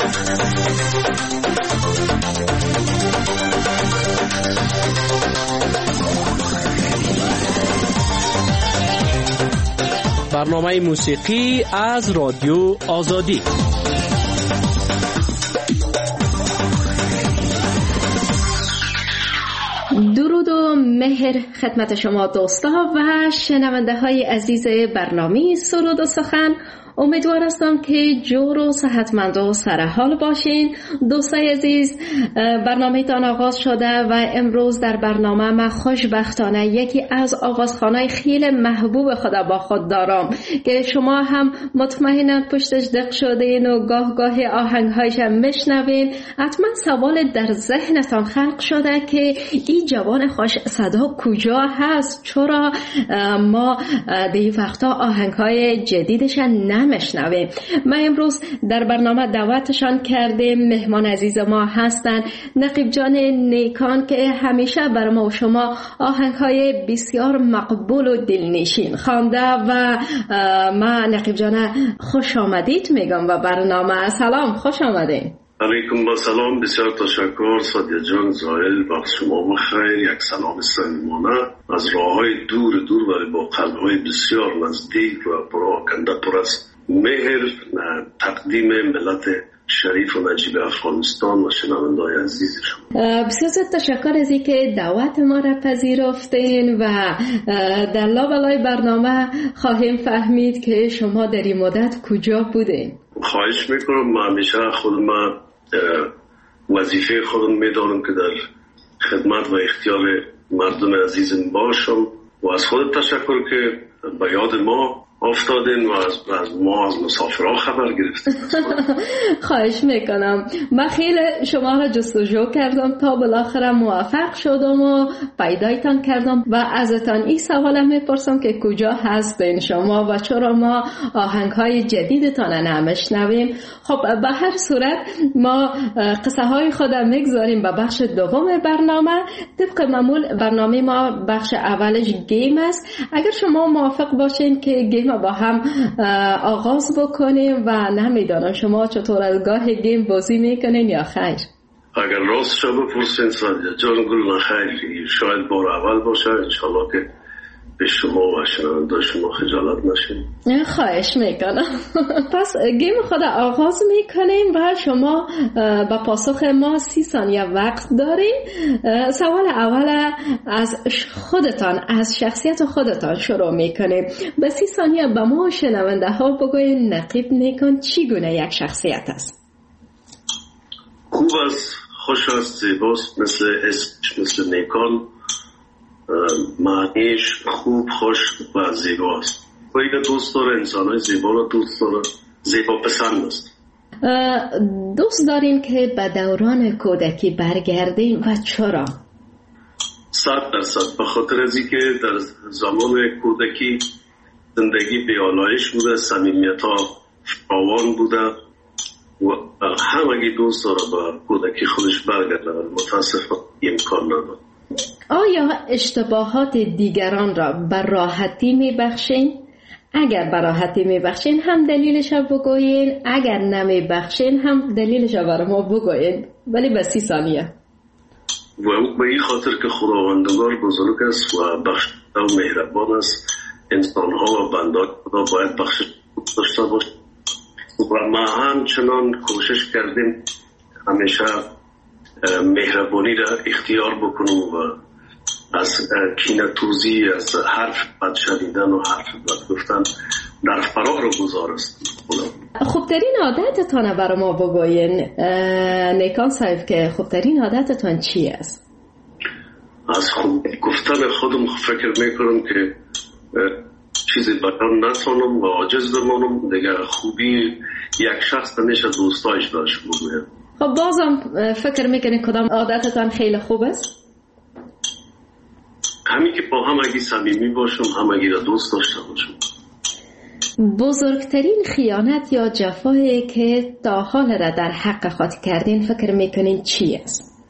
برنامه موسیقی از رادیو آزادی. درود و مهر خدمت شما دوستا و شنونده های عزیز برنامه سرود و سخن. امیدوار هستم که جور و صحتمند و سرحال باشین. دوستای عزیز، برنامه تان آغاز شده و امروز در برنامه من خوشبختانه یکی از آوازخوانای خیلی محبوب خدا با خود دارم که شما هم مطمئناً پشتش دق شدین و گاه گاه آهنگهایش هم میشنوین. حتما سوال در ذهنتان خلق شده که این جوان خوش صدا کجا هست؟ چرا ما دی وقتا آهنگهای جدیدش نمیشنویم؟ ما امروز در برنامه دعوتشان کردیم. مهمان عزیز ما هستن نقیب جان نیکان که همیشه بر ما و شما آهنگهای بسیار مقبول و دلنشین خوانده و ما نقیب جان خوش آمدید میگم و برنامه. سلام، خوش آمدین. علیکم با سلام، بسیار تشکر سادیا جان. زائل وقت شما بخیر. یک سلام صمیمانه از راههای دور و با قلبهای بسیار نزدیک و پراکنده پر از مهر تقدیم ملت شریف و نجیب افغانستان و شنونده‌های عزیز شما. بسیار تشکر از اینکه دعوت ما را پذیرفتین و در لابلای برنامه خواهیم فهمید که شما در این مدت کجا بودین. خواهش میکنم. من همیشه خودم وظیفه خودم میدانم که در خدمت و اختیار مردم عزیزم باشم و از خود تشکر که به یاد ما افتادین و از مسافرها خبر گرفتین. خواهش میکنم. من خیلی شما را جستجو کردم تا بالاخره موفق شدم و پیدایتان کردم و ازتان این سوال میپرسم که کجا هستین شما و چرا ما آهنگهای جدیدتان نمیشنویم. خب به هر صورت ما قصه های خودم میگذاریم به بخش دوم برنامه. طبق معمول برنامه ما بخش اولش گیم است. اگر شما موافق باشین که گیم با هم آغاز بکنیم و نمیدانم شما چطور از گاه گیم بازی میکنین یا خیر؟ اگر راست شما بپرسین سادیا جان گل نخیر، شاید بار اول باشه. انشالله که به شما و شنونده شما خجالت نشین. خواهش میکنم. پس گیم خود آغاز میکنیم و شما با پاسخ ما 30 ثانیه وقت دارین. سوال اول از خودتان، از شخصیت خودتان شروع میکنیم. به 30 ثانیه به ما شنونده ها بگوین نقیب نیکان چی گونه یک شخصیت است؟ خوب است، خوش است، زیباست، مثل اسمش مثل نیکان، معنیش خوب، خوش و زیباست. و اینه دوست داره انسانهای زیبا رو دوست داره، زیبا پسند است. دوست دارین که به دوران کودکی برگردین و چرا؟ 100% به خاطر از اینکه در زمان کودکی زندگی بیالایش بوده، صمیمیت‌ها فراوان بوده و همگی دوست داره به کودکی خودش برگرده. متاسفانه امکان نداره. آیا اشتباهات دیگران را بر راحتی میبخشین؟ اگر بر راحتی میبخشین هم دلیلش را بگوین، اگر نمیبخشین هم دلیلش را بر ما بگوین، ولی به 30 ثانیه. و به این خاطر که خداوندگار بزرگ است و بخشنده و مهربان است، انسانها و بندگان خدا باید بخشش داشته باشند و ما همچنان کوشش کردیم همیشه مهربانی را اختیار بکنم و از کینه‌توزی، از حرف بد شنیدن و حرف بد گفتن در فرار گذارست. خوبترین عادتتان برای ما بگوین نیکان صاحب که خوبترین عادتتان چی است؟ از خوب گفتن خودم فکر میکنم که چیزی بیان نتونم و عاجز بمانم. دیگه خوبی یک شخص نمیشه دوستایش داشت بگویم. خب بازم فکر میکنی کدام عادتتان خیلی خوب است؟ همین که با همگی صمیمی باشم، همگی را دوست داشته باشم. بزرگترین خیانت یا جفایی که تا حال را در حق خود کردین فکر میکنین چی است؟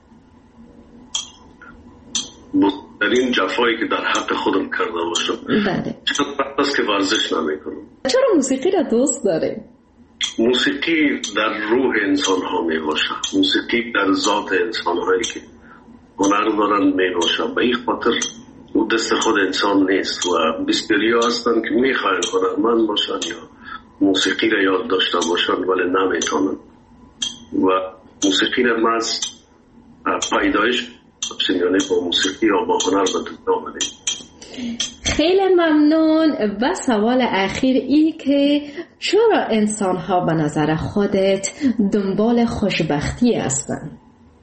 بزرگترین جفایی که در حق خودم کرده باشم. بله. چرا که ورزش نمیکنم. چرا موسیقی را دوست دارین؟ موسیقی در روح انسان ها می باشه، موسیقی در ذات انسان هایی که هنر دارن می باشه. به این خاطر او دست خود انسان نیست و بسیاری ها هستن که می خواهند هنرمند باشن یا موسیقی را یاد داشته باشن ولی نمیتونن و موسیقی را ما از پیدایش یعنی با موسیقی یا با هنر به دنیا آمدیم. خیلی ممنون. و سوال اخیر ای که چرا انسان ها به نظر خودت دنبال خوشبختی هستن؟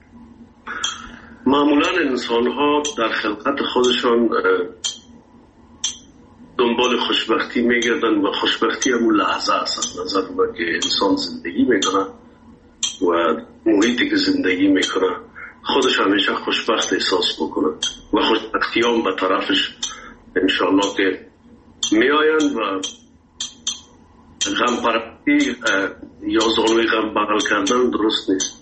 معمولا انسان ها در خلقت خودشان دنبال خوشبختی میگردن و خوشبختی همون لحظه است. نظر ما که انسان زندگی میکنه و محیطی که زندگی میکنه خودش همیشه خوشبخت احساس بکنه و خوشبختی هم به طرفش انشاءالله که می آیند و غم پرستی یا زانوی غم بغل کردن درست نیست.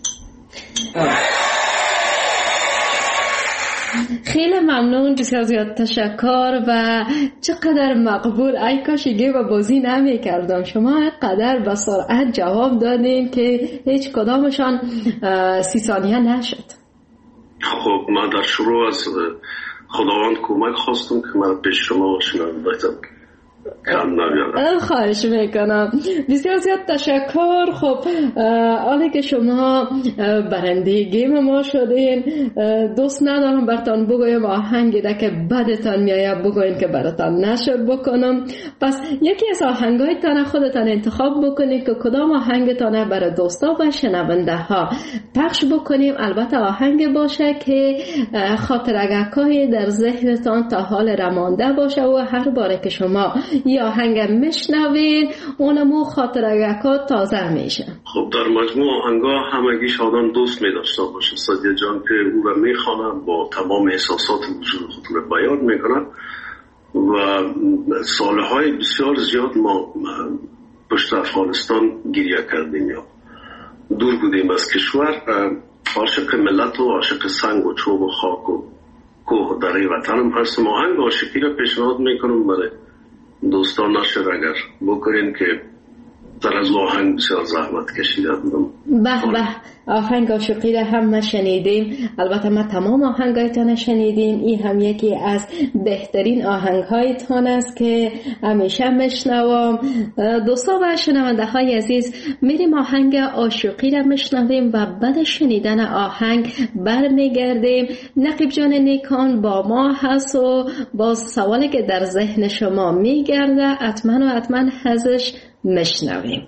خیلی ممنون، بسیار زیاد تشکر و چقدر مقبول. ای کاش گه و بازی نمی کردم. شما قدر با سرعت جواب دادین که هیچ کدامشان 30 ثانیه نشد. خب من در شروع از خداوند کمک خواستم که من پیش شما شنوندم کم نبیارم. خواهش میکنم. بسیار زیاد تشکر. خب حالی که شما برنده گیم ما شدین، دوست ندارم براتان بگویم آهنگی ده که بدتان میایه بگوین که براتان نشر بکنم. پس یکی از آهنگایتان خودتان انتخاب بکنید که کدام آهنگتان برای دوستا و شنونده ها پخش بکنیم. البته آهنگ باشه که خاطرگاهی در ذهنتان تا حال رمانده باشه و هر باره که شما یا آهنگ میشنوین اونمو خاطرگاهات تازه میشه. خب در مجموع آهنگا همگیش آدم دوست میداشته باشه. سادیه جان که او را میخوانن با تمام احساسات وجود خود را بیان میکنن و سالهای بسیار زیاد ما پشت افغانستان گریه کردیم یا دور بودیم از کشور، عاشق ملت و عاشق سنگ و چوب و خاک و کوه و دره وطنم هستم. آهنگ عاشقی را پیشنهاد میکنم برای دوستان نشر اگر بکنین که در از آهنگ بسیار زحمت کشیده بودم. به آهنگ عاشقی را هم ما شنیدیم. البته ما تمام آهنگایتان شنیدیم. این هم یکی از بهترین آهنگهایتان است که همیشه میشنوم. دوستا و شنونده های عزیز، میریم آهنگ عاشقی را میشنویم و بعد شنیدن آهنگ برمیگردیم. نقیب جان نیکان با ما هست و با سوالی که در ذهن شما میگرده حتما ازش میشنویم.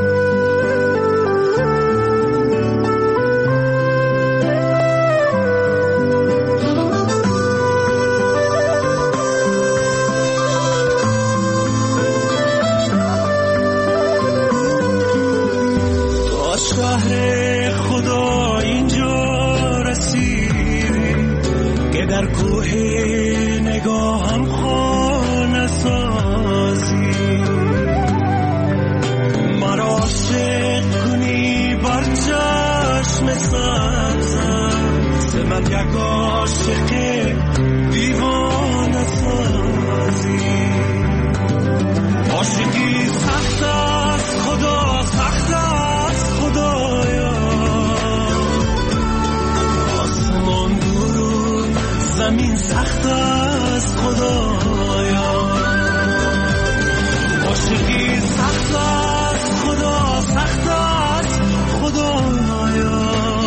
شهر خدا اینجا رسیدی که در کوه نگاهم خانه سازی، مرا عاشق کنی بر چشم سبزم، سمت یک عاشق دیوانه سازی. عاشقی سخت است خدا، سخت است خدایا، آسمان دور زمین سخت است خدایا. عاشقی سخت است خدا، سخت است خدایا.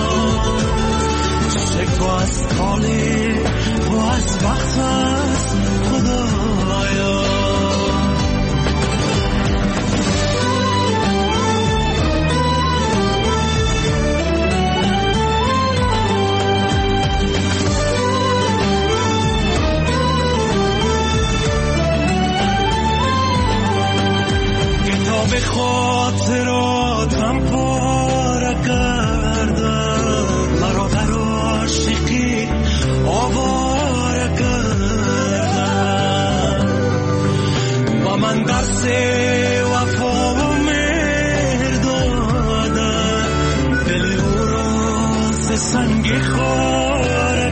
شکو از تاله و از وقت است خدایا. به خاطراتم پاره کردم، مرا در عاشقی آواره کردم. با من درس وفا و مهر دادم، دل او را ز سنگ خاره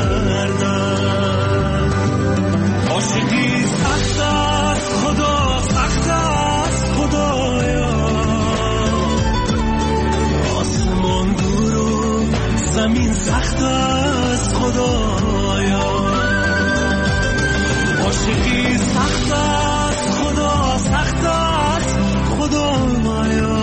کردم. عاشقی سخت است خدا، سخت است خدایا. زمین سخت است خدایا، عاشقی سخت است خدا، سخت است خدایا،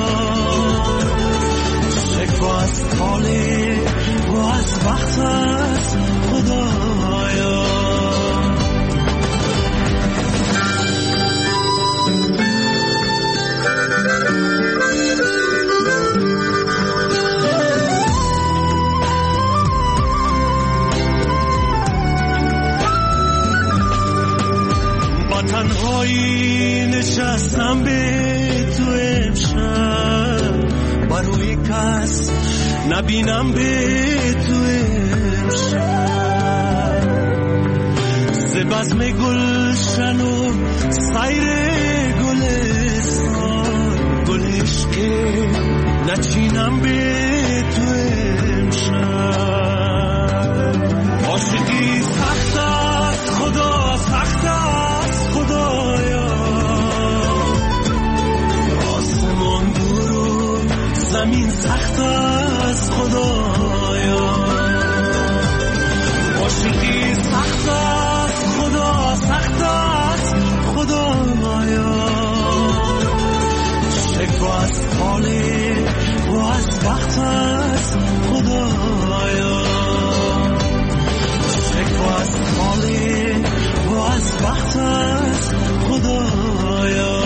شکوه از حاله و از وقت است خدایا. تنهایی نشستم به تو امشب، برای کس نبینم به تو امشب، ز بزم گلشن و سیر گلستان، گل عشق نچینم به تو امشب. عاشقی سخت است خدا، سخت است خدایا، آسمان دور و زمین سخت است خدایا، عاشقی سخت است خدا، سخت است خدایا، شکوه از حاله و از وقت است خدایا، شکوه از حاله و از وقت است خدایا،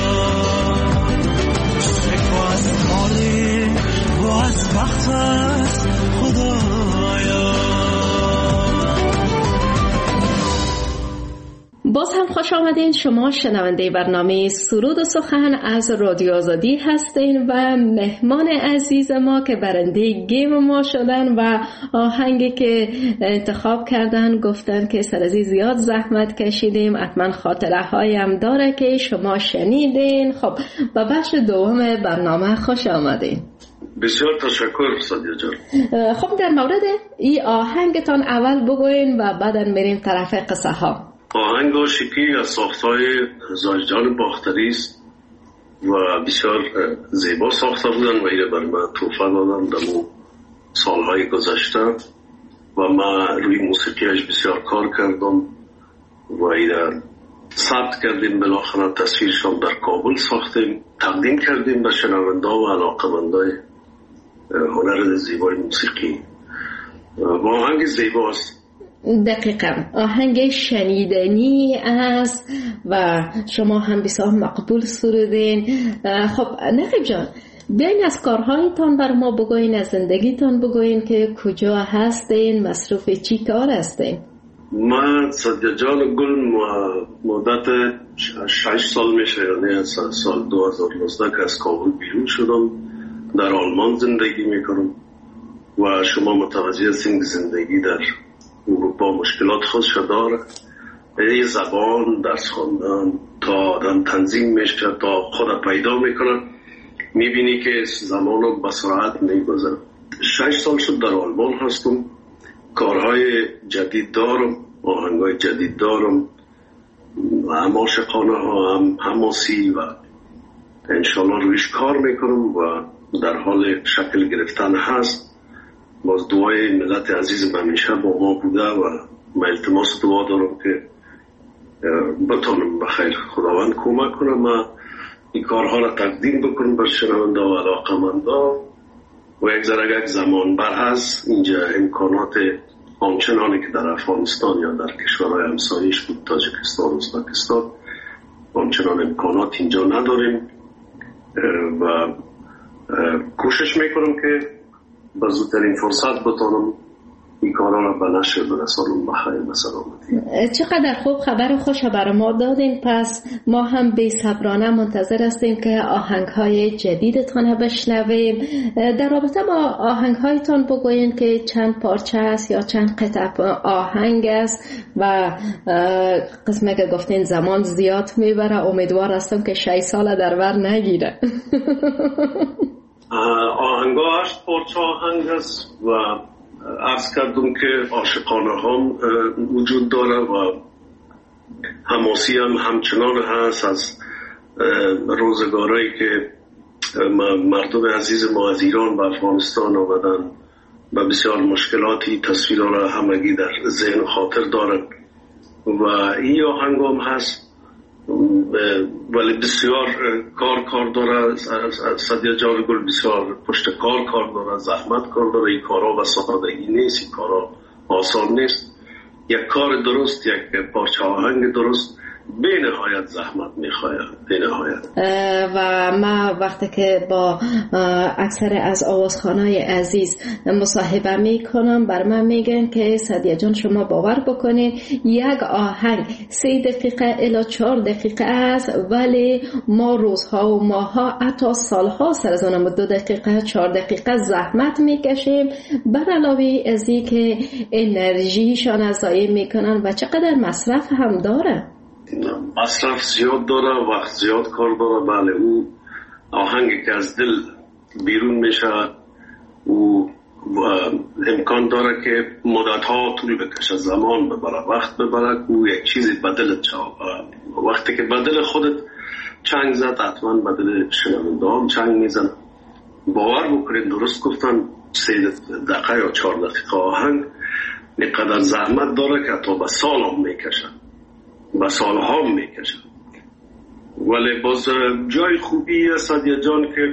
شکوه از حاله و از وقت است خدایا. باز هم خوش آمدین. شما شنونده برنامه سرود و سخن از رادیو آزادی هستین و مهمان عزیز ما که برنده گیم ما شدن و آهنگی که انتخاب کردن گفتن که سرازی زیاد زحمت کشیدیم، حتما خاطره هایم داره که شما شنیدین. خب به بخش دوم برنامه خوش آمدین. بسیار تشکر سادیا جان. خب در مورد این آهنگتان اول بگوین و بعدا میریم طرف قصه ها. آهنگ عاشقی از ساختهای زاججان باختری است و بسیار زیبا ساخته بودن و اینه بر من توفه دادن در سالهای گذشته و من روی موسیقیش بسیار کار کردم و اینه ثبت کردیم، بالاخره تصویرشان در کابل ساختیم، تقدیم کردیم به شنونده و علاقه‌مندای هنر زیبای موسیقی و آهنگ زیباست. دقیقاً آهنگ شنیدنی است و شما هم بسیار مقبول سرودین. خب نقیب جان، بیاین از کارهایتان بر ما بگوین، از زندگیتان بگوین که کجا هستین، مصروف چی کار هستین؟ من سادیا جان گل مدت 6 سال میشه، یعنی از سال 2019 که از کابل بیرون شدم، در آلمان زندگی میکنم و شما متوجه هستین زندگی در اروپا مشکلات خودش داره. یه زبان، درس خواندن، تا آدم تنظیم میشه، تا خود پیدا میکنه، میبینی که زمانو به سرعت میگذره. 6 سال شد در آلمان هستم، کارهای جدید دارم، آهنگای جدید دارم و هم عاشقانه ها هم حماسی و انشالله رویش کار میکنم و در حال شکل گرفتن هست. باز دعای ملت عزیز همیشه با ما بوده و من التماس دعا دارم که بتونم بخیر خداوند کمک کنم و این کارها را تقدیم بکنم بر شنونده و علاقه‌مندا و یک زمان بعد از اینجا امکانات آنچنانی که در افغانستان یا در کشورهای همسایه‌اش بود، تاجیکستان، ازبکستان، آنچنان امکانات اینجا نداریم و کوشش میکنم که با زودترین فرصت بتونم این کارا را به نشر برسانم بخیر و سلامتی. چقدر خوب خبر خوش برای ما دادین. پس ما هم بی‌صبرانه منتظر هستیم که آهنگ‌های جدیدتان بشنویم. در رابطه با آهنگ‌هایتان بگوین که چند پارچه است یا چند قطعه آهنگ است و قسمه که گفتین زمان زیاد میبره، امیدوار هستم که 6 سال در بر نگیره. آهنگا 8 پارچه آهنگ است و عرض کردم که عاشقانه هم وجود داره و حماسی هم همچنان هست از روزگارایی که مردم عزیز ما از ایران و افغانستان آمدن و بسیار مشکلاتی تصویر را همگی در ذهن و خاطر دارند و این آهنگ هم هست، ولی بسیار کار داره. سعدیه جان گل بسیار پشت کار داره، زحمت کار داره. این کارا و سادگی نیست، این کارا آسان نیست. یک کار درست، یک پارچه آهنگ درست به نهایت زحمت میخواد، به نهایت. و ما وقتی که با اکثر از آوازخوانای عزیز مصاحبه میکنم، بر من میگن که سعدیه جان شما باور بکنین یک آهنگ 3 دقیقه الی 4 دقیقه است، ولی ما روزها و ماها حتی سالها سر از اونم 2 دقیقه 4 دقیقه زحمت میکشیم، بر علاوه از این که انرژیشان از ضایع میکنن و چقدر مصرف هم داره. مصرف زیاد داره، وقت زیاد کار داره. بله، اون آهنگی که از دل بیرون میشه و امکان داره که مدت‌ها طول بکشه، زمان ببره، وقت ببره و یک چیزی بدلت شد. وقتی که بدل خودت چنگ زد، حتما بدل شنونده هم چنگ میزن. باور بکنید درست گفتن 3 دقیقه یا 4 دقیقه آهنگ اینقدر زحمت داره که حتی به سال هم میکشه، و سالها میکشه. ولی باز جای خوبی سعدیه جان که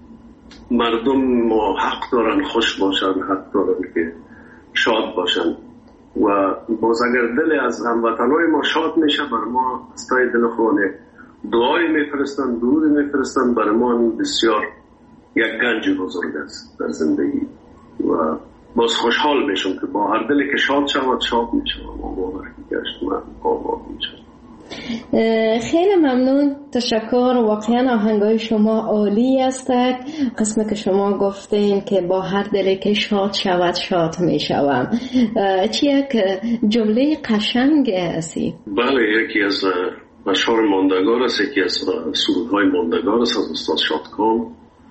مردم حق دارن خوش باشن، حق دارن که شاد باشن و باز اگر دل از هموطنهای ما شاد میشه، بر ما از تای دل خونه دعای میفرستن، درود میفرستن، بر ما بسیار یک گنج بزرگ است در زندگی و باز خوشحال میشم که با هر دلی که شاد میشم و باور گشت من آباد میشم. خیلی ممنون، تشکر. واقعا آهنگای شما عالی است. قسمه که شما گفتین که با هر دلی که شاد میشوم، چی یک جمله قشنگ هستی؟ بله، یکی از اشعار ماندگار است، یکی از سرودهای ماندگار است از استاد شادکام.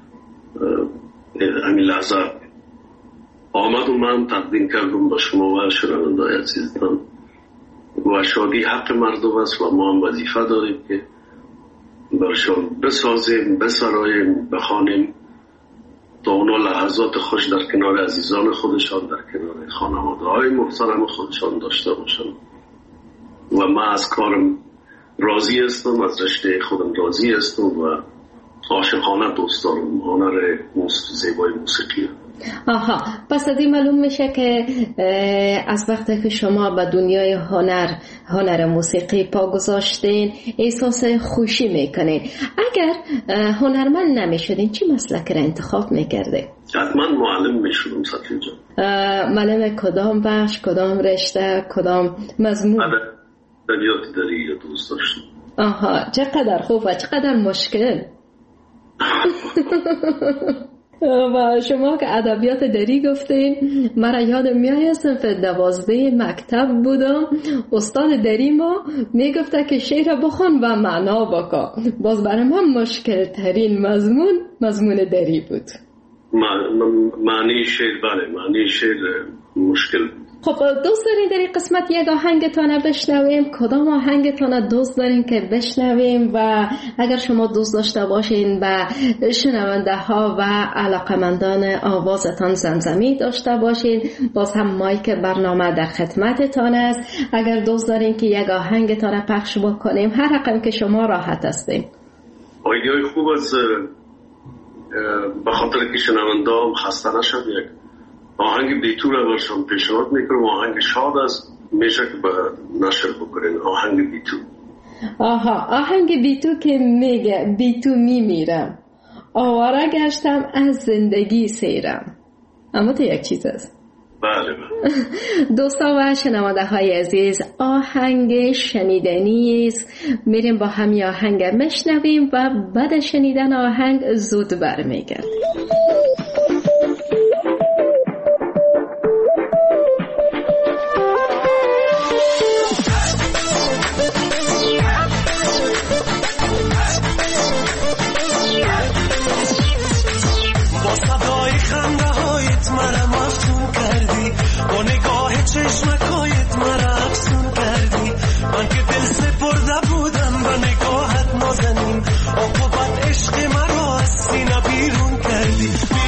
همین لحظه آمد و من تقدیم کردم به شما و شنونده‌های عزیزتان و شادی حق مردم است و ما هم وظیفه داریم که برشان بسازیم، بسراییم، بخوانیم تا اونا لحظات خوش در کنار عزیزان خودشان، در کنار خانواده‌های محترم خودشان داشته باشن و من از کارم راضی هستم، از رشته خودم راضی هستم و عاشقانه دوست دارم هنر زیبای موسیقی. آها، پس از این معلوم میشه که از وقتی که شما به دنیای هنر موسیقی پا گذاشتین احساس خوشی میکنین. اگر هنرمند نمیشدین چی مسلک را انتخاب میکردین؟ حتما معلم میشدم سعدیه جان. معلم کدام بخش، کدام رشته، کدام مضمون؟ ادبیات دری دوست داشتم. آها، چقدر خوب و چقدر مشکل. و شما که ادبیات دری گفتین، مرا یادم میاد صنف 12 مکتب بودم، استاد دری ما میگفته که شعر بخوان و معنا بکن. باز برای من مشکل ترین مضمون دری بود. معنی شعر، بله، معنی شعر مشکل. خب دوست دارین در این قسمت یک آهنگتان بشنویم؟ کدام آهنگتان دوست دارین که بشنویم؟ و اگر شما دوست داشته باشین به شنونده ها و علاقمندان آوازتان زمزمی داشته باشین، باز هم مایک برنامه در خدمتتان است. اگر دوست دارین که یک آهنگتان پخش بکنیم، هر رقم که شما راحت هستین. ایده‌های خوب است، به خاطر که شنونده هم خسته نشد، یک آهنگ بیتو را برشان پیشنهاد میکنم. آهنگ شاد است، میشه که به نشر بکنین. آهنگ بیتو. آها، آهنگ بیتو که میگه بیتو میمیرم، آواره گشتم از زندگی سیرم. اما تو یک چیز است. بله. دوستا و شنونده های عزیز، آهنگ شنیدنی است. میریم با هم آهنگ مشنویم و بعد شنیدن آهنگ زود برمیگردیم. چشمکایت مرا افسون کردی، من که دل سپرده بودم به نگاهت نازنین، عاقبت عشق مرا از سینه بیرون کردی.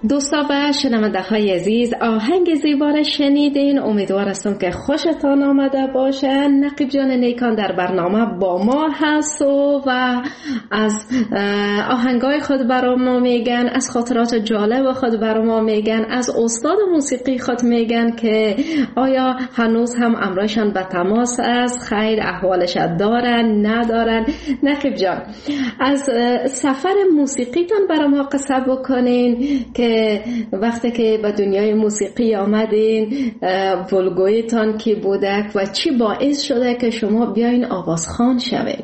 دوستا و شنونده های عزیز، آهنگ زیبا را شنیدین. امیدوار هستم که خوشتان آمده باشه. نقیب جان نیکان در برنامه با ما هست و از آهنگای خود برای ما میگن، از خاطرات جالب خود برای ما میگن، از استاد موسیقی خود میگن که آیا هنوز هم امرایشان به تماس است، خیر احوالش دارن ندارن. نقیب جان، از سفر موسیقیتان برای ما قصه بکنین که وقتی که به دنیای موسیقی آمدین ولگویتان کی بوده و چی باعث شده که شما بیاین آوازخوان شوین؟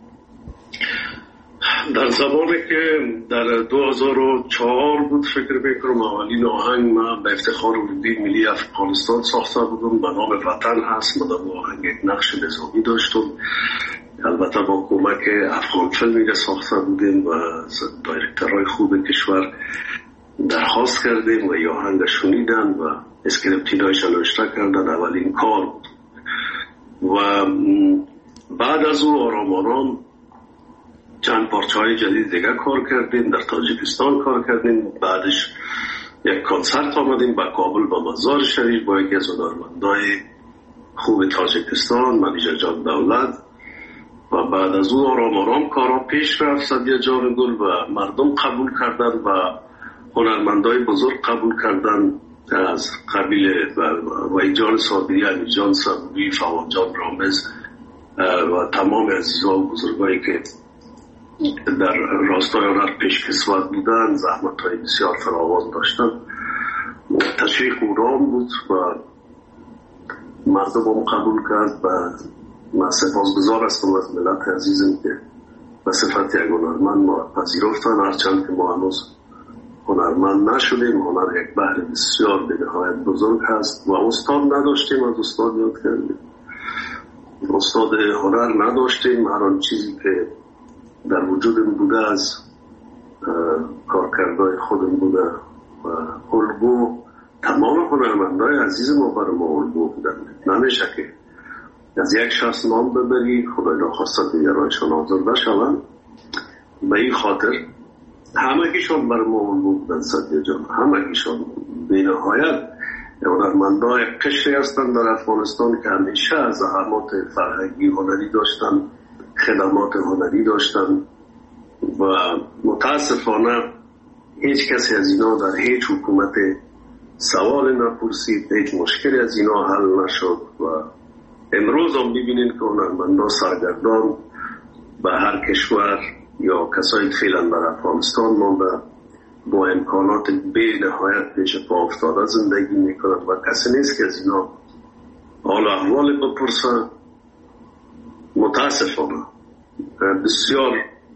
در زمانی که در 2004 بود فکر میکنم اولین آهنگ من به افتخار اردوی ملی افغانستان ساخته بودم، به نام وطن هست. من در آهنگ یک نقش نظامی داشتم، البته با کمک افغان فیلمی ساخته بودیم و دایرکترهای خوب کشور درخواست کردیم و یا آهنگ شنیدن و اسکریپتینایش نوشته کردن. اولین کار بود و بعد از او آرام آرام چند پارچه های جدید دیگه کار کردیم. در تاجیکستان کار کردیم، بعدش یک کنسرت آمدیم به کابل با مزار شریف با یکی از هنرمندای خوب تاجیکستان، منیژه جان دولت. و بعد از اون آرام آرام کارا پیش رفت. سدیه جان گل و مردم قبول کردن و هنرمندای بزرگ قبول کردن از قبیل و جان صابری، علی جان صابری، فواد جان رامز و تمام عزیزان و بزرگایی که در راستای هنر پیشکسوت بودن، زحمت‌های بسیار فراوان داشتن. تشویق اورام بود و مردم قبول کرد و من سپاسگزار هستم از ملت عزیزم که به صفت یک هنرمند ما پذیرفتن. هرچند که ما هنوز هنرمند نشدیم، هنر یک بحر بسیار به نهایت بزرگ هست و استاد نداشتیم، از استاد یاد کردیم. استاد هنر نداشتیم، هر آن چیزی که در وجودم بوده از کارکردهای خودم بوده و الگو تمام هنرمندای عزیز ما برای ما الگو بودن. نمیشه که از یک شخص نام ببری خدای ناخواسته دیگرانشان آزرده شوند. به این خاطر همگیشان برای ما الگو بودن. سدیه جان همگیشان به نهایت هنرمندای قشری هستند در افغانستان که همیشه از زحمات فرهنگی هنری داشتن، خدمات هنری داشتن و متاسفانه هیچ کسی از اینا در هیچ حکومت سوال نپرسید، هیچ مشکلی از اینا حل نشد و امروز هم ببینید که هنرمندا سرگردان به هر کشور یا کسایی فعلا در افغانستان مانده با امکانات به نهایت پیش پا افتاده زندگی میکنن و کسی نیست که از اینا حال احوال بپرسن. متاسفانه بسیار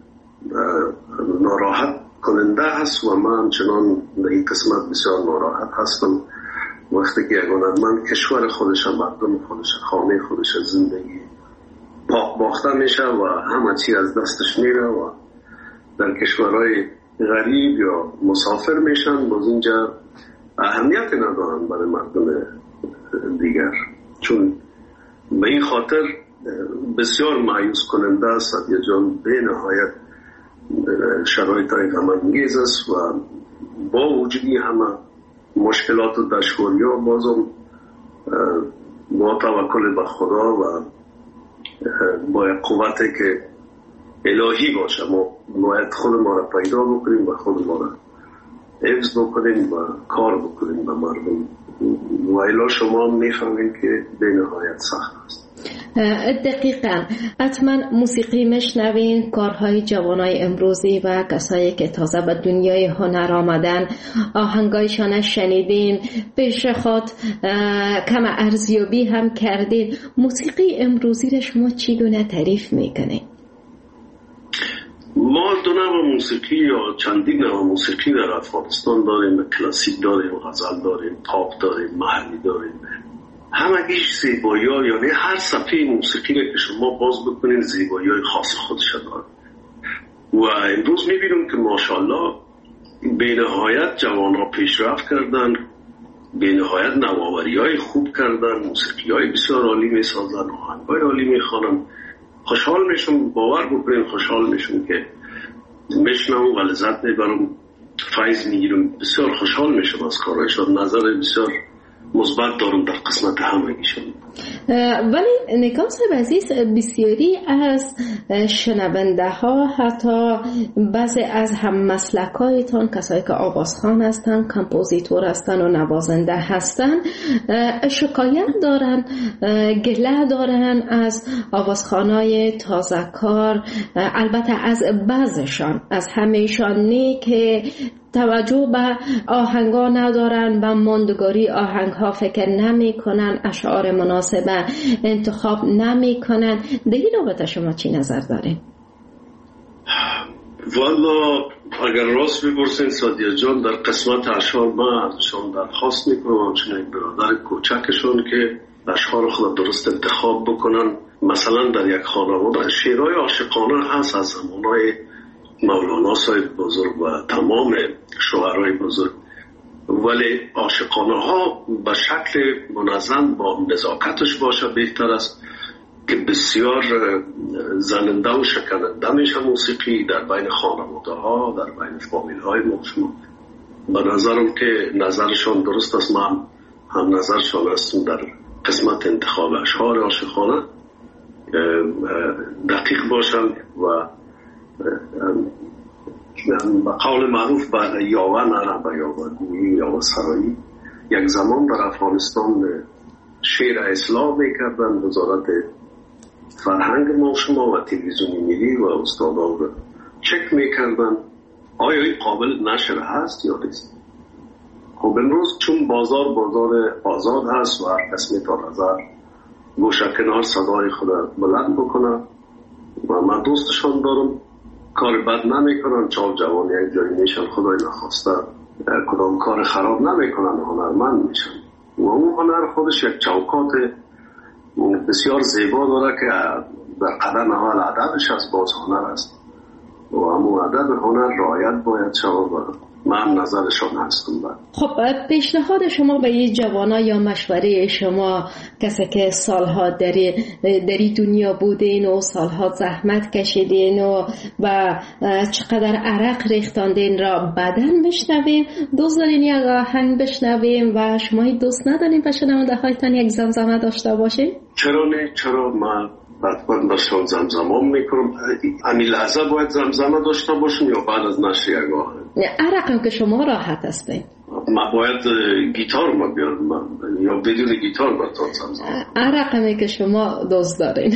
ناراحت کننده هست و من همچنان در این قسمت بسیار ناراحت هستم وقتی که یک هنرمند کشور خودش، مردم خودش، خانه خودش، زندگی پاک باخته میشه و همه چی از دستش میره و در کشورهای غریب یا مسافر میشن، باز اینجا اهمیت ندارن برای مردم دیگر. چون به این خاطر بسیار مایوس کننده است سدیه جان، به نهایت شرایط غم‌انگیز است و با وجودی همه مشکلات و دشواری‌ها بازم با توکل به خدا و با قوتی که الهی باشه ما باید خود ما را پیدا بکنیم و خود ما را حفظ بکنیم و کار بکنیم به مردم و الا شما میفهمید که به نهایت سخت است. دقیقاً. حتما موسیقی مشنوین، کارهای جوانای امروزی و کسایی که تازه به دنیای هنر آمدن آهنگایشان شنیدین، پیش خود کم ارزیابی هم کردین. موسیقی امروزی را شما چگونه تعریف میکنین؟ ما دو نوع موسیقی یا چندین نوع موسیقی در افغانستان داریم. کلاسیک داریم، غزل داریم، پاپ داریم، محلی داریم. همگیش زیبایی ها، یعنی هر صفحه موسیقی که شما باز بکنید زیبایی های خاص خودش داره و امروز میبینیم که ماشاءالله به نهایت جوان ها پیشرفت کردن، به نهایت نوآوری های خوب کردن، موسیقی های بسیار عالی میسازن، آهنگ های عالی میخوانن. خوشحال میشم، باور بکنید خوشحال میشم که میشنم و لذت میبرم فیض میگیرم، بسیار خوشحال میشم از کارایشان. نظر بسیار مثبت دارم در قسمت همگیشون. ولی نگاه صاحب عزیز، بسیاری از شنونده ها، حتی بعضی از هم مسلکایتان، کسایی که آوازخوان هستن، کمپوزیتور هستن و نوازنده هستن، شکایت دارن، گله دارن از آوازخوانای تازه کار، البته از بعضشان، از همیشان نی که توجه به آهنگا ندارن، به ماندگاری آهنگها فکر نمی کنن، اشعار مناسب انتخاب نمی کنن. در این رابطه شما چی نظر دارین؟ والا اگر راست بپرسین سادیه جان، در قسمت اشعار من ازشان درخواست میکنم چون برادر کوچکشون که اشعار خود درست انتخاب بکنن. مثلا در یک خانواده شعرهای عاشقانه هست از زمانهای مولانا صاحب بزرگ و تمام شاعرای بزرگ، ولی عاشقانه ها به شکل منظم با نزاکتش باشه بهتر است که بسیار زننده و شکننده میشه موسیقی در بین خانواده ها، در بین فامیل های مشما. به نظرم که نظرشان درست است، من هم نظرشان هستم در قسمت انتخاب اشعار عاشقانه دقیق باشن و به قول معروف به یاوه نره، به یاوه گویی، یاوه سرایی. یک زمان در افغانستان شعر اصلاح میکردن، وزارت فرهنگ ما شما و تلویزیون ملی و استادان رو چک میکردن آیا این قابل نشر هست یا نیست. خب امروز چون بازار آزاد هست و هر کس میتونه نظر گوشه کنار صدای خود بلند بکنه و من دوستشان دارم، کار بد نمی کنن، چال جوانی یک جایی میشن، خدای نخواسته کدام کار خراب نمی کنن، هنرمند میشن و اون هنر خودش یک چوکات بسیار زیبا داره که در قدم اول ادبش از باز هنر است و همون ادب هنر رعایت باید شود و من نظرشان هستم. خب پیشنهاد شما به یه جوانا یا مشوره شما، کسی که سالها در دنیا بودین و سالها زحمت کشیدین و چقدر عرق ریختاندین را بدن بشنویم، دوست دارین یک آهنگ بشنویم و شما دوست ندارین به شنونده هایتان یک زمزمه داشته باشین؟ چرا نه؟ چرا؟ من حتما داشتم زمزمه میکنم. همین لحظه باید زمزمه داشته باشم یا بعد از نشر یک آهنگ؟ عرقم که شما راحت هستین. من باید گیتار ما بیارم یا بدون گیتار براتون زمزمه؟ عرقمی که شما دوست دارین.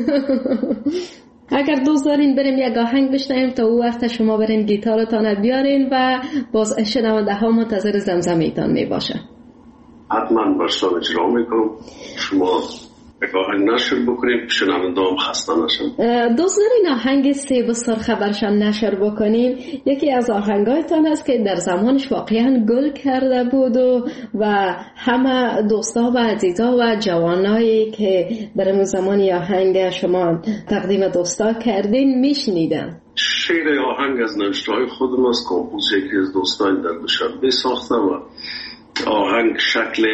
اگر دوست دارین بریم یک آهنگ بشنویم تا او وقت شما برین گیتارتان بیارین و باز شنونده ها منتظر زمزمه تان می باشه. حتما برشان اجرا میکنم. شما یک آهنگ نشر بکنیم شنونده هم خسته نشن. دوست دارین آهنگ سیب و سرخ برشان نشر بکنیم؟ یکی از آهنگایتان است که در زمانش واقعا گل کرده بود و همه دوستا و عزیزا و جوانایی که در اون زمانی آهنگ شما تقدیم دوستا کردین میشنیدن. شعر آهنگ از نوشته‌های خودم است، کمپوز یکی از دوستان در دوشنبه ساخته و آهنگ شکل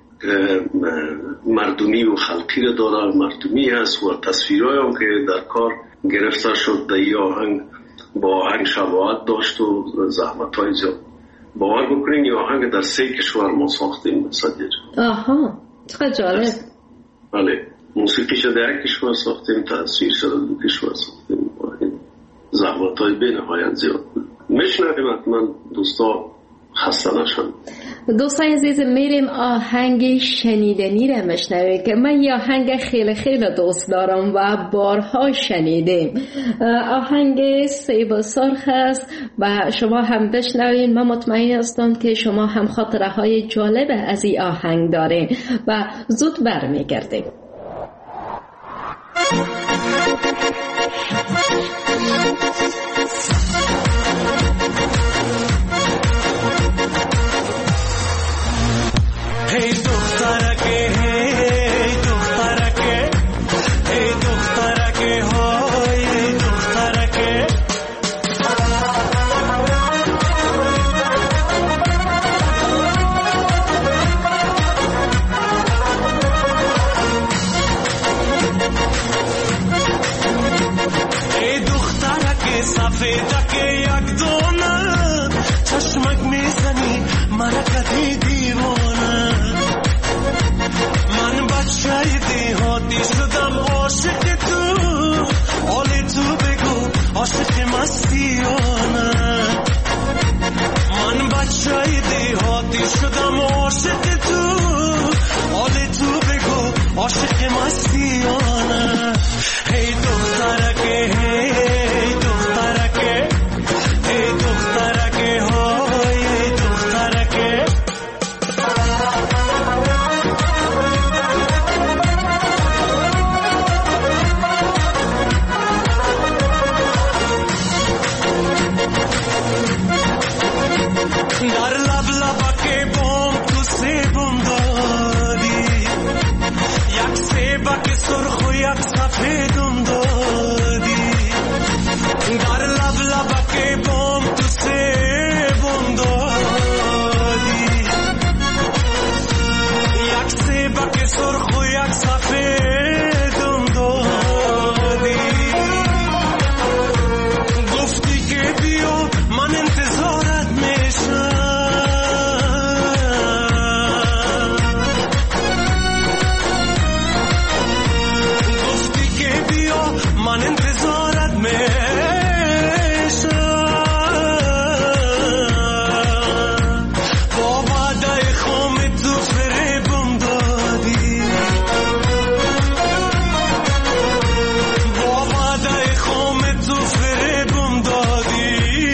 مردمی و خلقی را داره، مردمی هست و تصویرهایی هم که در کار گرفته شد در این آهنگ با آهنگ شباهت داشت و زحمت‌های زیاد. باور بکنین این آهنگ در 3 کشور ما ساختیم. آها چقدر جالب. بله، موسیقیش در 1 کشور ساختیم، تصویرش در 2 کشور ساختیم. زحمت‌های بی نهایت زیاد بود. میشنویم حتما دوستا خسته نشن. دوستای عزیز میریم آهنگ شنیدنی را میشنویم که من یه آهنگ خیلی خیلی دوست دارم و بارها شنیدیم. آهنگ سیب و سرخ است و شما هم بشنوین. من مطمئن هستم که شما هم خاطره های جالب از این آهنگ دارین و زود برمیگردیم. Hey دخترکه hey دخترکه hey دخترکه های hey دخترکه hey دخترکه سفیدکه عاشق مستیانه هی دخترکه هی دخترکه هی دخترکه های دخترکه در لب لبکه بوم تو سیبم دادی یک سیبک سرخ و یک سفیدم دادی در لب لبکه بوم تو سیبم دادی یک سیبک سرخ و یک سفیدم دادی گفتی که بیا من انتظارت میشم گفتی که بیا من انتظارت میشم با وعده خام تو فریبم دادی با وعده خام تو فریبم دادی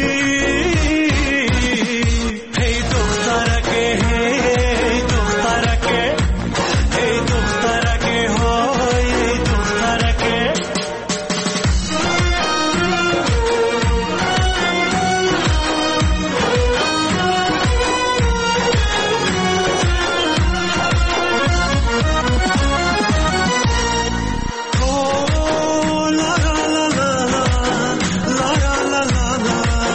هی دخترکه هی دخترکه هی دخترکه های دخترکه لا لا لا لا لا لا لا لا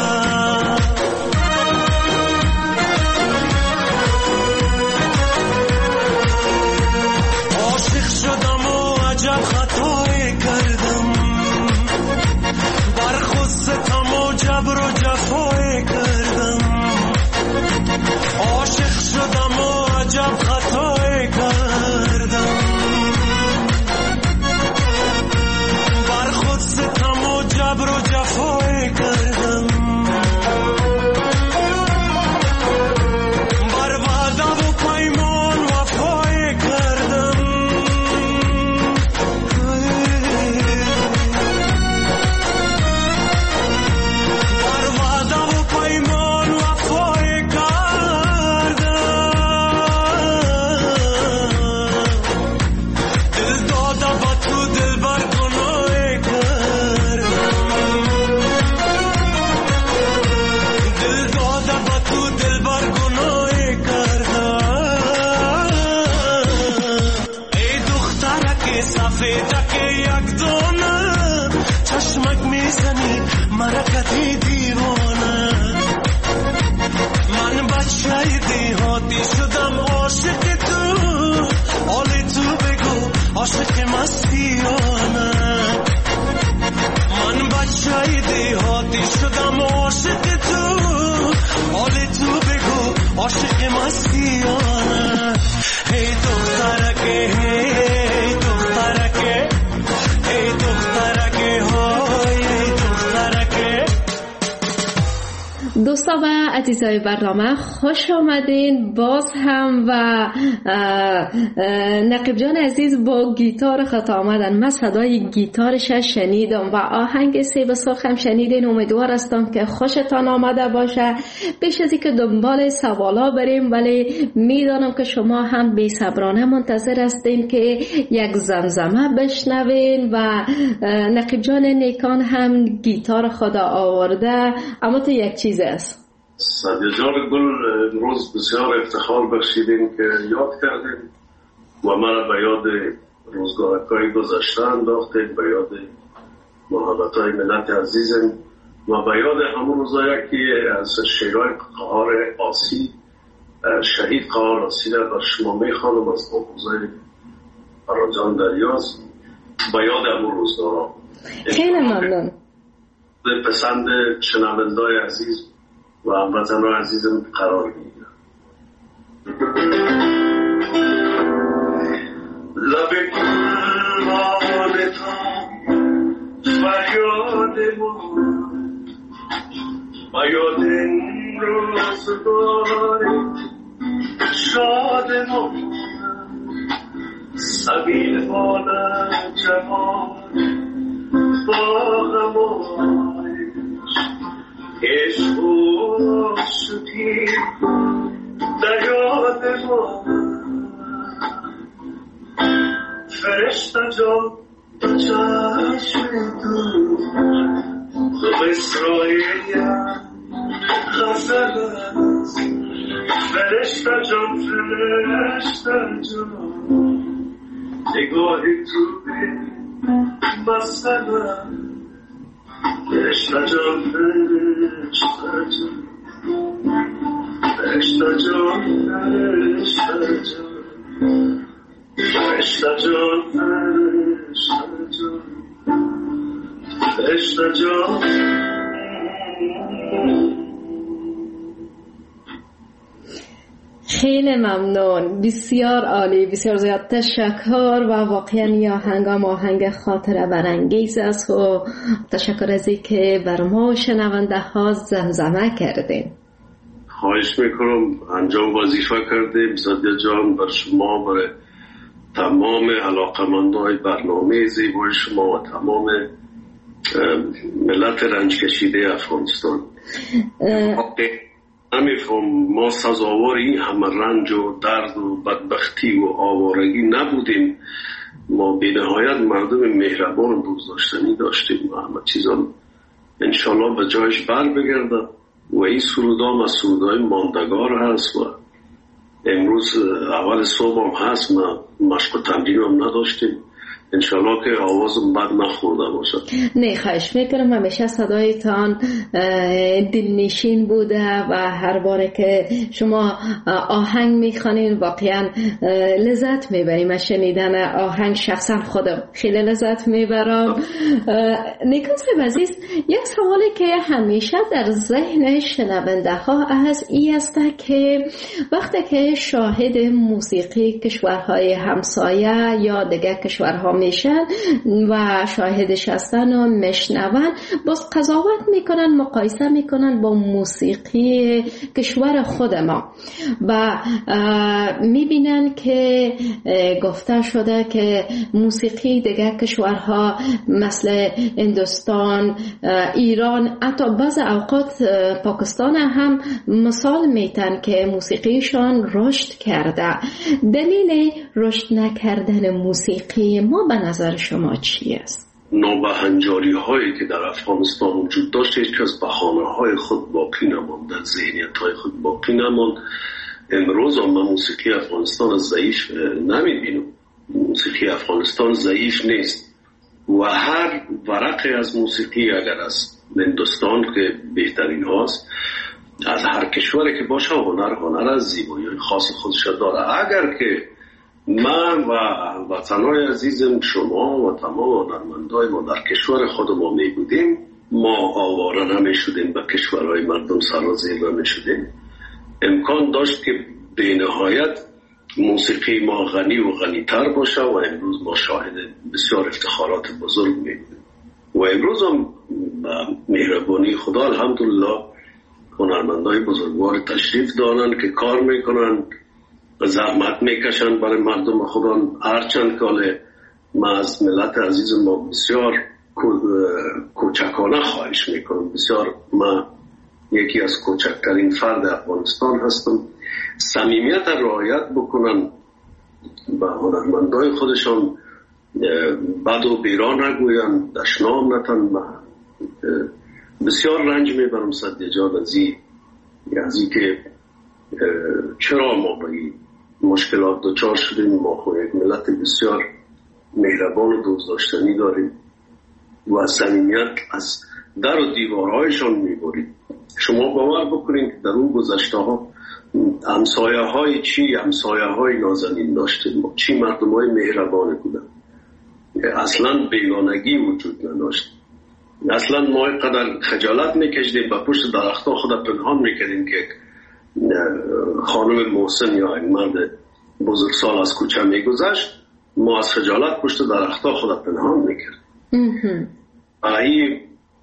عاشق شدم و عجب خطایی کردم بر خود ستم و جبر و جفایی کردم عاشق شدم و عجب خطایی کردم بر خود ستم و جبر و جفایی کردم بر وعده و پیمان وفایی کردم بر وعده و پیمان وفایی کردم دل داده با تو دل بر گناهی کردم دل داده با تو دل بر گناهی کردم ای دخترک سفیدک یک دانه چشمک میزنی مرکتی دیوانه من بچه دیهاتی شدم عاشق تو حال تو بگو عاشق مستیانه من بچه دیهاتی شدم عاشق تو حال تو بگو عاشق مستیانه هی دخترکه هی دخترکه هی دخترکه های دخترکه دوستا و عزیزای برنامه خوش آمدین باز هم و نقیب جان عزیز با گیتار خط آمدن. من صدای گیتارش شنیدم و آهنگ سیب سرخ هم شنیدین. امیدوار هستم که خوشتان آمده باشه. پیش از اینکه دنبال سوالا بریم ولی میدانم که شما هم بی صبرانه منتظر هستین که یک زمزمه بشنوین و نقیب جان نیکان هم گیتار خدا آورده. اما تو یک چیز است سادیجان گل امروز بسیار افتخار بخشیدین که یاد کردین و من به یاد روزگارهای گذشته انداختین، به یاد محبتهای ملت عزیزم و به یاد همون روزایی که از شیرهای قهار آسی شهید قهار آسی را بر شما میخوانم از آموزهای فراجان دریاز به یاد همون روزگارها. خیلی ممنون. پسند شنونده‌های عزیز و هموطنان عزیزم قرار میگیرم. لب گلبان تا فریاد من و یاد این روزگار شاد من سبیل مانم جوان با غمایش عشق و شدی در یاد ما فرشته جا به چشم تو به اسرائیلیم غزل است فرشته جان فرشته جان نگاه تو به مسئله فرشته جان فرشته جان فرشته جان فرشته جان فرشته جان فرشته جان فرشته جان. خیلی ممنون، بسیار عالی، بسیار زیاد تشکر و واقعا این آهنگ خاطره برانگیز است و تشکر از اینکه بر ما شنونده ها زمزمه کردین. خواهش میکنم، انجام وظیفه کردیم سادیا جان، بر شما، برای تمام علاقمندان برنامه زیبای شما و تمام ملت رنج کشیده افغانستان. نمیفهم ما سزاوار این همه رنج و درد و بدبختی و آوارگی نبودیم. ما به نهایت مردم مهربان و دوستداشتنی داشتیم و همه چیزان انشالله به جایش بر بگرده و این سرودام از سرودای ماندگار هست و امروز اول صبح هم هست. ما مشق و تمرین هم نداشتیم، انشالله که آوازم بد نخورده باشد. نه خواهش میکنم، همیشه صدایتان دلنشین بوده و هر باره که شما آهنگ میخوانین واقعا لذت میبریم از شنیدن آهنگ. شخصا خودم خیلی لذت میبرم. نیکان صاحب عزیز، یک سوالی که همیشه در ذهن شنونده ها از این است که وقتی که شاهد موسیقی کشورهای همسایه یا دیگر کشورها میشن و شاهدش هستن و میشنون، باز قضاوت میکنن، مقایسه میکنن با موسیقی کشور خود ما و میبینن که گفته شده که موسیقی دیگه کشورها مثل هندوستان، ایران، حتی بعض اوقات پاکستان هم مثال میتن که موسیقیشان رشد کرده. دلیل رشد نکردن موسیقی ما به نظر شما چی است؟ نابهنجاری هایی که در افغانستان وجود داشت هیچ کس بهانه های خود باقی نماند، در ذهنیت های خود باقی نماند. امروز هم موسیقی افغانستان ضعیف نمیبینم. موسیقی افغانستان ضعیف نیست و هر ورقی از موسیقی اگر از هندوستان که بهترین هاست، از هر کشوری که باشه هنر از زیبایی خاص خودش داره. اگر که من و وطنهای عزیزم شما و تمام هنرمندای ما در کشور خودمون می بودیم، ما آواره نمی شدیم، به کشورهای مردم سرازیر نمی شدیم. امکان داشت که به نهایت موسیقی ما غنی و غنیتر باشه و امروز ما شاهد بسیار افتخارات بزرگ می بودیم و امروز هم مهربانی خدا الحمدلله هنرمندای بزرگوار تشریف دارن که کار میکنن، زحمت میکشن برای مردم خودان. هرچند که ما از ملت عزیز ما بسیار کوچکانه خواهش میکنم، بسیار ما یکی از کوچکترین فرد افغانستان هستم، صمیمیت رعایت بکنن، با هنرمندای خودشان بد و بیرا نگوین، دشنام نتن. بسیار رنج میبرم سادیا جان از این که چرا ما با این مشکلات دچار شدیم. ما خود یک ملت بسیار مهربان و دوست داشتنی داریم و صمیمیت از در و دیوارهایشان میبریم. شما باور بکنید که در اون گذشته ها همسایه های نازنین داشتیم ما، چی مردم های مهربان بودن، اصلا بیگانگی وجود نداشت. اصلا ما قدر خجالت میکشیدیم با پشت درختها خود پنهان میکردیم که خانم محسن یا این مرد بزرگسال از کوچه میگذشت، ما از خجالت پشت درختها خود پنهان میکردیم. این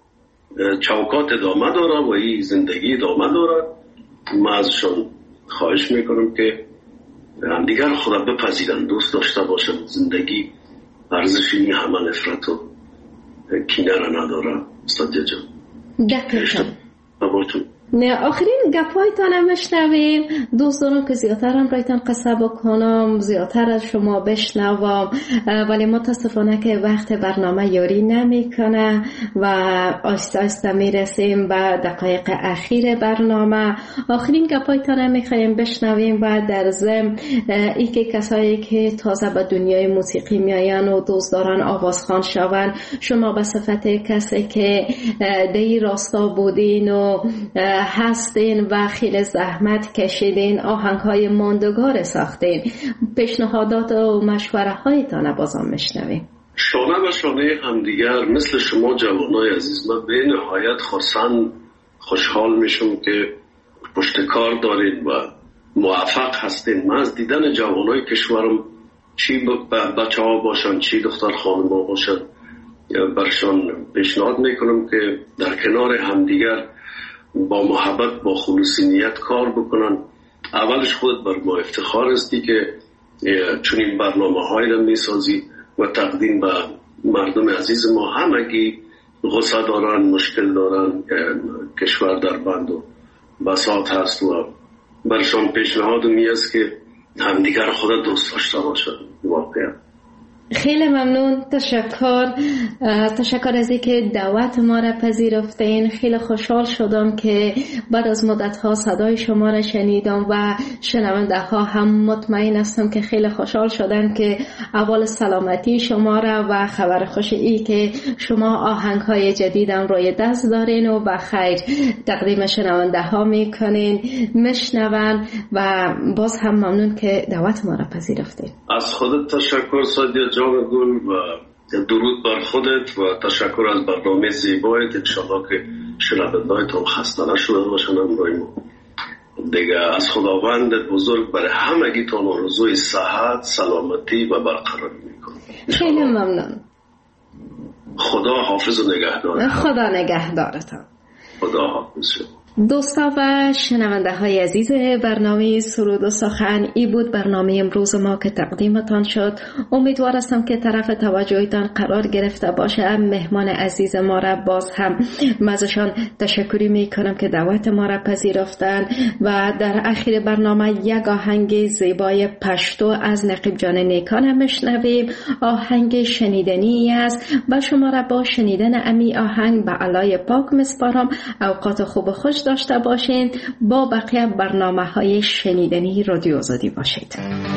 چوکات ادامه داره و این زندگی ادامه داره. ما ازشون خواهش میکنم که همدیگر خود بپذیرن، دوست داشته باشن. زندگی ارزش این همه نفرت و کینه را نداره. استاد جان دقیقا. نه آخرین گپایتان هم بشنویم. دوست دارم که زیادتر هم رایتان قصه بکنم، زیادتر از شما بشنوم، ولی متاسفانه که وقت برنامه یاری نمیکنه و آهسته آهسته میرسیم به دقایق اخیر برنامه. آخرین گپایتان هم میخوایم بشنویم و در ضمن ای که کسایی که تازه به دنیای موسیقی میاین و دوست دارن آوازخوان شون، شما به صفت کسی که دی راستا بودین و هستین و خیلی زحمت کشیدین، آهنگ‌های ماندگار ساختین، پیشنهادات و مشوره هایتان بازم میشنویم. شانه و شانه همدیگر مثل شما جوانای عزیز، من به نهایت خوشحال میشم که پشتکار دارین و موفق هستین. من از دیدن جوانای کشورم، چی بچه ها باشن چی دختر خانم ها باشن، برشان پیشنهاد میکنم که در کنار همدیگر با محبت، با خلوص نیت کار بکنن. اولش خودت بر ما افتخار استی که چنین برنامه‌هایی را میسازی و تقدیم به مردم عزیز ما. همگی غصه دارن، مشکل دارن، کشور در بند و بساط هست و برشان پیشنهاد می است که همدیگر خود دوست داشته باشن. واقعا خیلی ممنون. تشکر از اینکه دعوت ما را پذیرفتین. خیلی خوشحال شدم که بعد از مدت ها صدای شما را شنیدم و شنونده ها هم مطمئن هستم که خیلی خوشحال شدن که اول سلامتی شما را و خبر خوش ای که شما آهنگ های جدیدم روی دست دارین و بخیر تقدیم شنونده ها میکنین، میشنون و باز هم ممنون که دعوت ما را پذیرفتین. از خودت تشکر سادیا جان گل و درود بر خودت و تشکر از برنامه زیبایت. انشاءالله که شنونده‌هایت هم خسته نشده باشن. امروز دیگه از خداوند بزرگ برای همگیتان آرزوی صحت، سلامتی و برقراری میکنم. خیلی ممنون. خدا حافظ و نگهدار. خدا نگهدارتان. خدا حافظ شد. دوستا و شنونده های عزیز برنامه سرود و سخن، ای بود برنامه امروز ما که تقدیمتان شد. امیدوار هستم که طرف توجهتان قرار گرفته باشه. مهمان عزیز ما را باز هم ازشان تشکری میکنم که دعوت ما را پذیرفتن و در آخر برنامه یک آهنگ زیبای پشتو از نقیب جان نیکان هم میشنویم. آهنگ شنیدنی است و شما را با شنیدن امی آهنگ به علای پاک میسپارم. اوقات خوب خوش داشته باشین. با بقیه برنامه‌های شنیدنی رادیو آزادی باشید.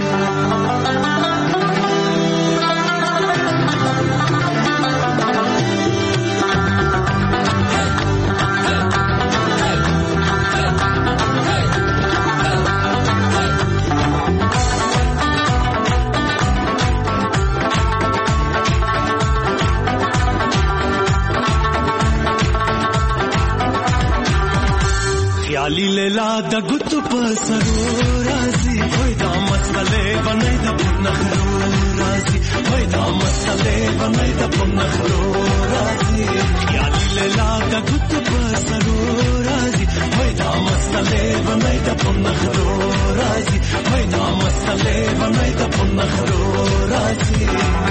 خیالی لیلا دا گتو پسرو رازی ہوئی دا مسئلے بنائی دا پنخرو رازی ہوئی دا مسئلے بنائی دا پنخرو رازی خیالی لیلا دا گتو پسرو رازی ہوئی دا مسئلے بنائی دا پنخرو رازی ہوئی دا مسئلے بنائی دا پنخرو رازی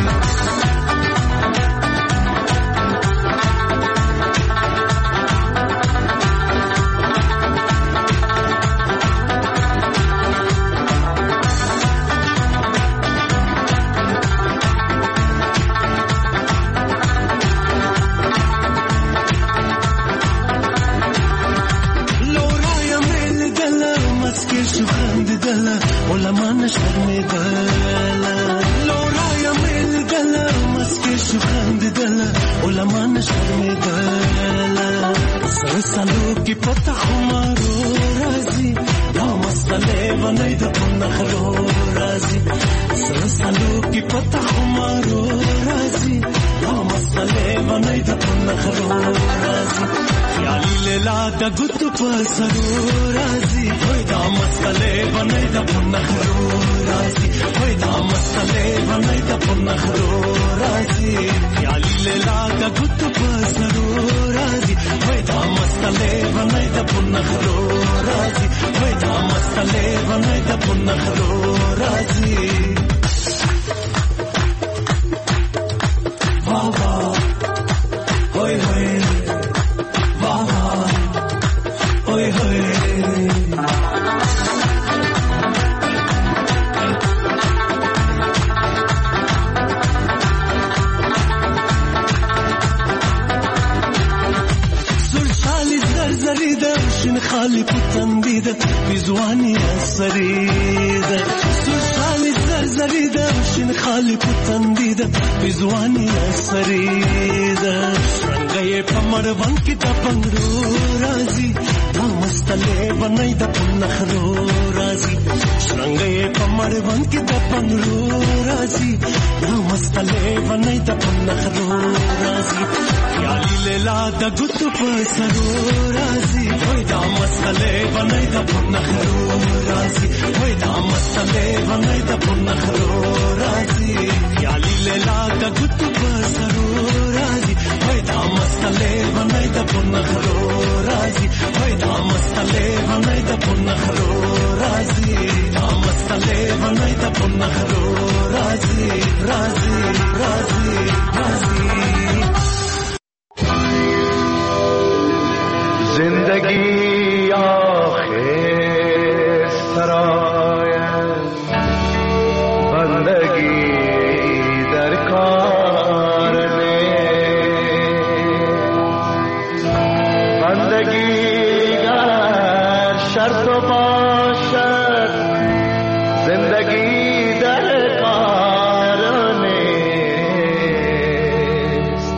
علمان شرمی دلا لورایا میل دلا مسکی شخند دلا علمان شرمی دلا سر سالو کی پتا خمارو رازی یا مسئله بنای دا پنخرو رازی سر سالو کی پتا خمارو رازی یا مسئله بنای دا پنخرو رازی خیالی لیلا دا گتو پسرو رازی ہوئی دا مسئله بنای دا پنخرو رازی ہوئی دا مسئله بنای دا پنخرو رازی خیالی لیلا دا گتو پسرو رازی ہوئی دا مسئله بنای دا پنخرو رازی وای دا مسئله و نیده پون نخرو رازی بابا های های بابا های های شن خالی پتندیده بیزوانی سریده سوشالی زرزریده شن خالی پتندیده بیزوانی سریده رنگای پمروان کی دا پنگرو رازی دامستله بنای دا پنخرو رازی رنگای پمروان کی دا پنگرو رازی دامستله بنای دا پنخرو رازی خیالی لیلا دا گتو پسرو رازی وای دا مسئله بنای دا پنخرو رازی وای دا مسئله بنای دا پنخرو رازی خیالی لیلا دا گتو پسرو رازی وای دا مسئله بنای دا پنخرو رازی وای دا مسئله بنای دا پنخرو رازی دا مسئله بنای دا پنخرو رازی رازی رازی رازی زندگی آخر سرای بندگی در کار بندگی گر شرط باشد زندگی در کار نیست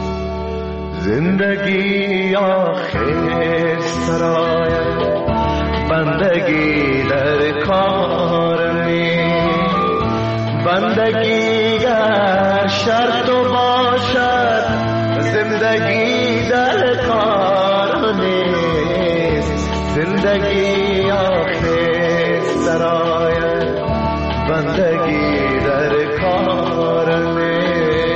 زندگی آخر سرای بندگی در کار نیست بندگی گر شرط باشد زندگی در کار نیست زندگی آخر سرای بندگی در کار نیست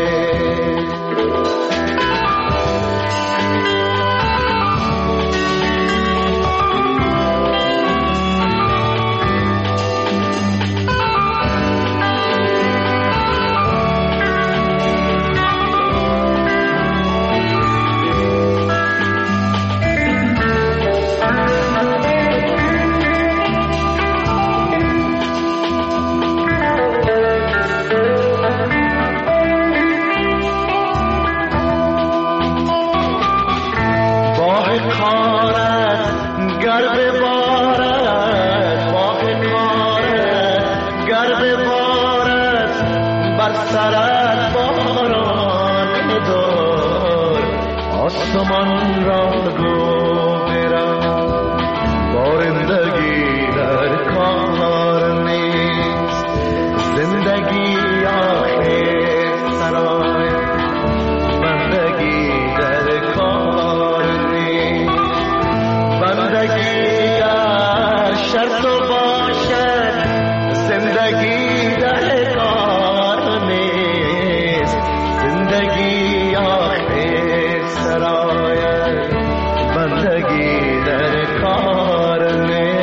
آسمان را گو برم بارندگی در کار نیست زندگی آخر سرای بندگی در کار نیست بندگی گر شرط باشد زندگی در کار نیست زندگی آخر سرای بندگی در کار نیست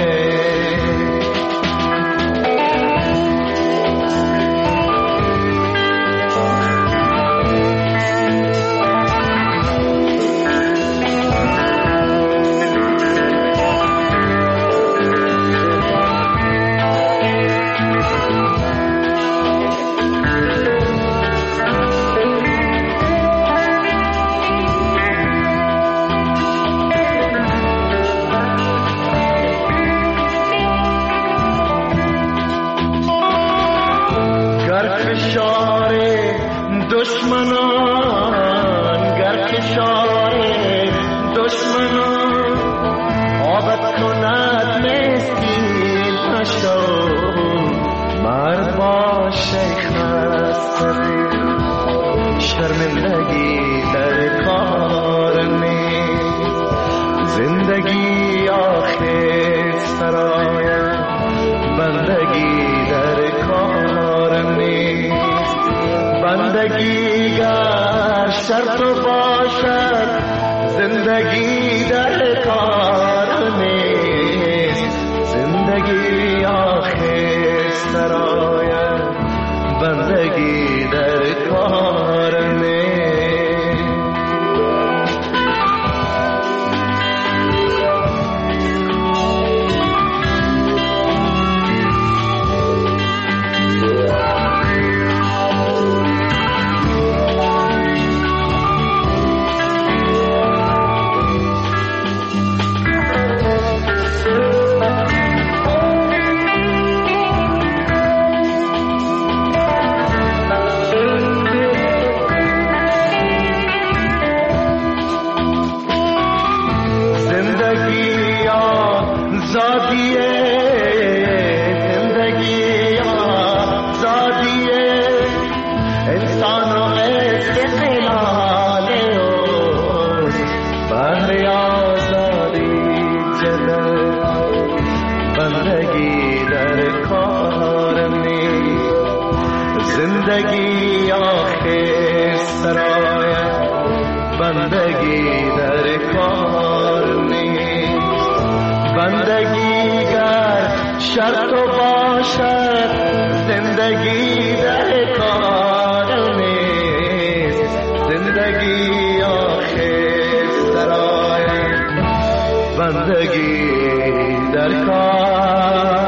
دشمنان گر کشار دشمنان آبت کند مسکین نشو مرد با شیخ نستری شرمندگی در کار نیست زندگی آخر سرای بندگی در کار نیست بندگی گر شرط باشد زندگی در کار نیست زندگی آخر سراید بندگی در کار زندگی آخر سراید بندگی در کار نیست بندگی گر شرط باشد زندگی در کار نیست زندگی آخر سراید بندگی در کار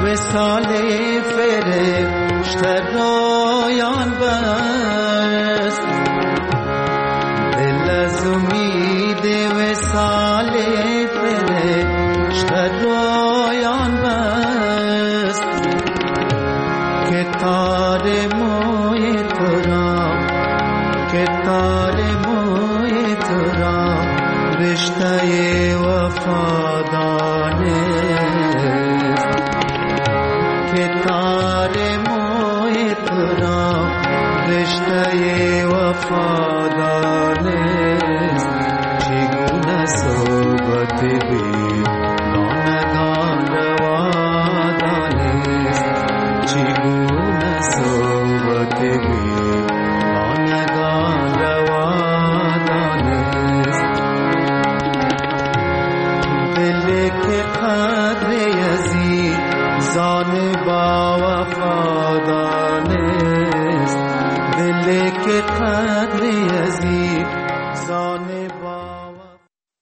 وصال فرشته رویان بست دل از امید وصال فرشته رویان بست که تار موی تو را که تار موی تو را رشته وفادانست که تار موی تو را رشته وفادانست